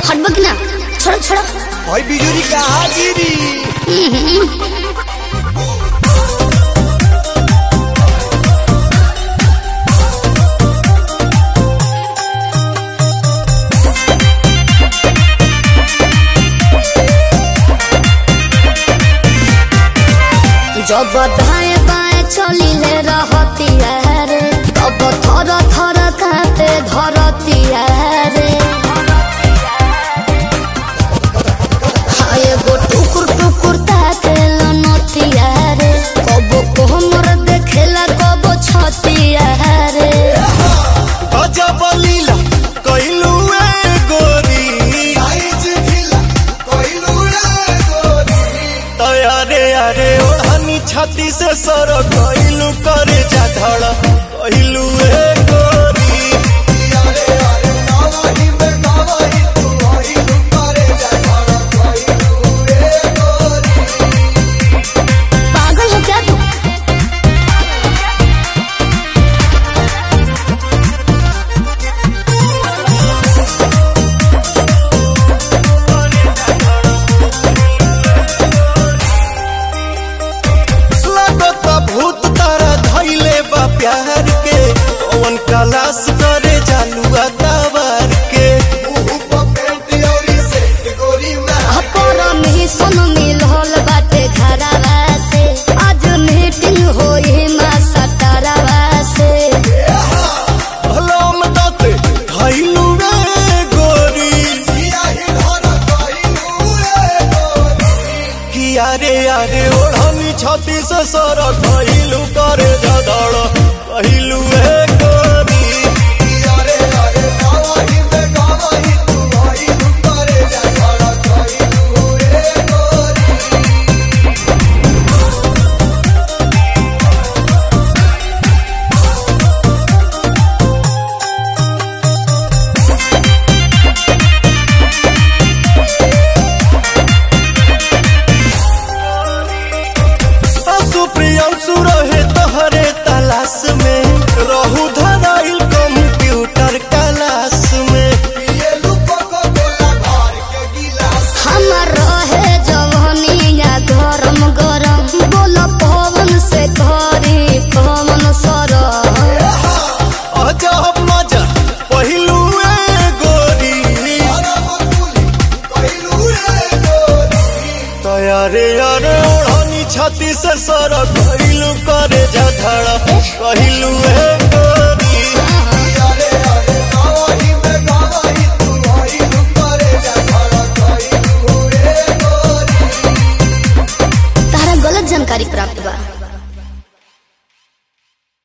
हटबो कि ना छोड़ छोड़ भाई बिजुरी कहाँ गिरी जब दाएं बाएं चली ले रहती है रे तब थर थर कांपे धरती है रे हाय गो टुकुर टुकुर ताके लनती है रे कब कोमर देखेला कब छती है रे गजब लीला कइलू ए गोरी साइज ढीला कइलू ए गोरी तयारे यारे छाती से सर कइलू करे जा धड़ कइलू ए गोरी यारे यारे नवाही में नवाही तू कइलू करे जा धड़ कइलू ए गोरी पागल हो क्या तू भूत तारा धइले बा प्यार के कौन कलास करे जालुआ तवार के परमिशन मिलल बाटे घरवा से आज मीटिंग होई मां सतरवा से भलम दते धइलू रे गोरी सियाही धर कइलू रे गोरी कि यारे यारे ओढ़नी छाती से सर कइलू करे जदड़ कइलू ए गोरी यारे यारे नवाही में नवाही तू कइलू करे जदड़ कइलू ए गोरी सुप्रियांशु रहे तोहरे तलाश में रहू धराइल कंप्यूटर क्लास में हमर रहे जवानिया गरम गरम बोल पवन से करी पवन सर अजब मजा पहिलू ए गोरी तयारे यारे ओढ़नी छाती से सर कइलू करे जा धड़ कइलू ए गोरी यारे यारे नवाही में नवाही तू कइलू करे जा धड़ कइलू ए गोरी तारा गलत जानकारी प्राप्त बा।